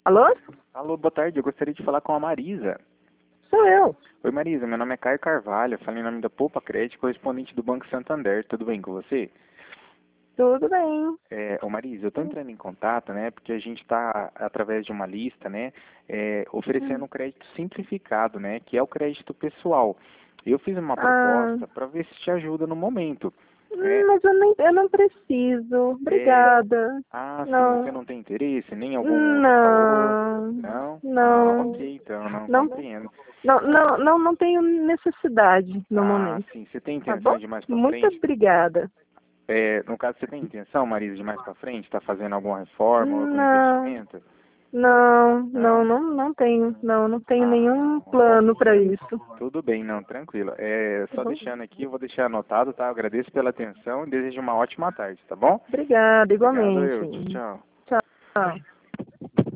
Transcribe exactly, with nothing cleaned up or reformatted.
Alô? Alô, boa tarde. Eu gostaria de falar com a Marisa. Sou eu. Oi, Marisa. Meu nome é Caio Carvalho. Eu falo em nome da Poupa Crédito, correspondente do Banco Santander. Tudo bem com você? Tudo bem. É, ô Marisa, eu estou entrando em contato, né, porque a gente está, através de uma lista, né, é, oferecendo Hum. um crédito simplificado, né, que é o crédito pessoal. Eu fiz uma Ah, proposta para ver se te ajuda no momento. hum, Né? mas eu, nem, eu não preciso. É, Obrigada. ah, sim, você Não. não tem interesse, nem em algum outro valor? Não. Não? Ah, Não. ok, então, não Não, compreendo. não, não, não, não tenho necessidade no Ah, momento. sim, você tem Tá bom? intenção de mais para Muito frente? obrigada. É, no caso, você tem intenção, Marisa, de mais para frente? Está fazendo alguma reforma ou algum Não. investimento? Não, não, Não? não, não tenho. Não, não tenho Ah, nenhum bom, plano para isso. tudo bem, não, tranquilo. É, Tá só bom? deixando aqui, eu vou deixar anotado, tá? Eu agradeço pela atenção e desejo uma ótima tarde, tá bom? Obrigada, Obrigado igualmente. eu, tchau, tchau. Tchau.